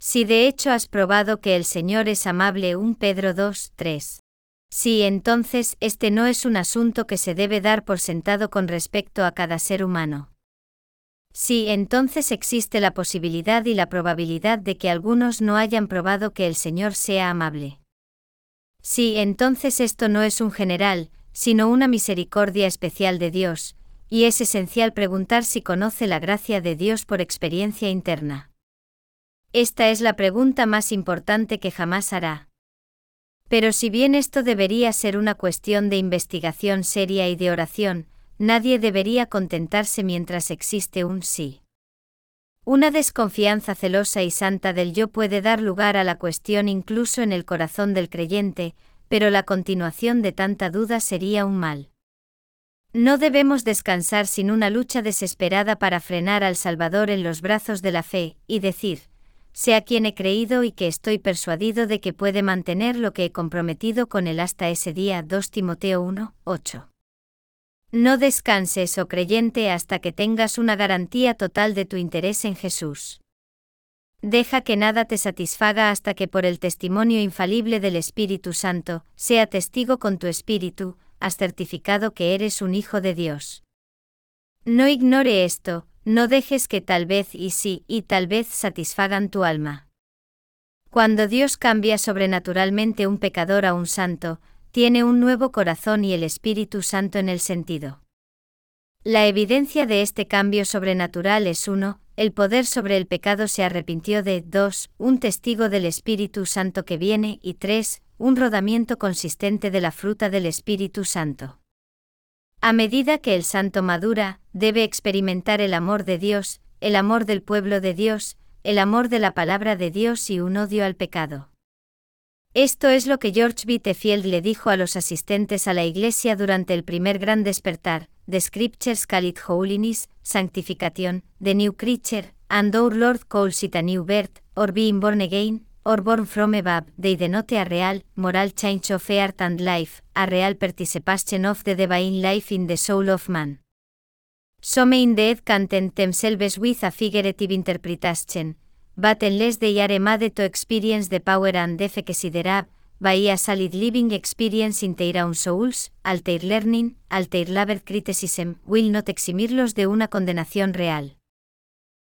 Si de hecho has probado que el Señor es amable, 1 Pedro 2, 3. Sí, entonces este no es un asunto que se debe dar por sentado con respecto a cada ser humano. Sí, entonces existe la posibilidad y la probabilidad de que algunos no hayan probado que el Señor sea amable. Sí, entonces esto no es un general, sino una misericordia especial de Dios, y es esencial preguntar si conoce la gracia de Dios por experiencia interna. Esta es la pregunta más importante que jamás hará. Pero si bien esto debería ser una cuestión de investigación seria y de oración, nadie debería contentarse mientras existe un sí. Una desconfianza celosa y santa del yo puede dar lugar a la cuestión incluso en el corazón del creyente, pero la continuación de tanta duda sería un mal. No debemos descansar sin una lucha desesperada para frenar al Salvador en los brazos de la fe, y decir: sé a quien he creído y que estoy persuadido de que puede mantener lo que he comprometido con él hasta ese día. 2 Timoteo 1, 8. No descanses, oh creyente, hasta que tengas una garantía total de tu interés en Jesús. Deja que nada te satisfaga hasta que por el testimonio infalible del Espíritu Santo, sea testigo con tu espíritu, has certificado que eres un hijo de Dios. No ignore esto. No dejes que tal vez y sí y tal vez satisfagan tu alma. Cuando Dios cambia sobrenaturalmente un pecador a un santo, tiene un nuevo corazón y el Espíritu Santo en el sentido. La evidencia de este cambio sobrenatural es 1, el poder sobre el pecado se arrepintió de 2, un testigo del Espíritu Santo que viene y 3, un rodamiento consistente de la fruta del Espíritu Santo. A medida que el santo madura, debe experimentar el amor de Dios, el amor del pueblo de Dios, el amor de la palabra de Dios y un odio al pecado. Esto es lo que George Whitefield le dijo a los asistentes a la iglesia durante el primer gran despertar: The Scriptures call it holiness, sanctification, the new creature, and our Lord calls it a new birth, or being born again, or born from above. They denote a real, moral change of heart and life, a real participation of the divine life in the soul of man. Some indeed content themselves with a figurative interpretation, but unless they are made to experience the power and efficacy thereof, by a solid living experience in their own souls, all their learning, all their labor criticism, will not eximirlos de una condenación real.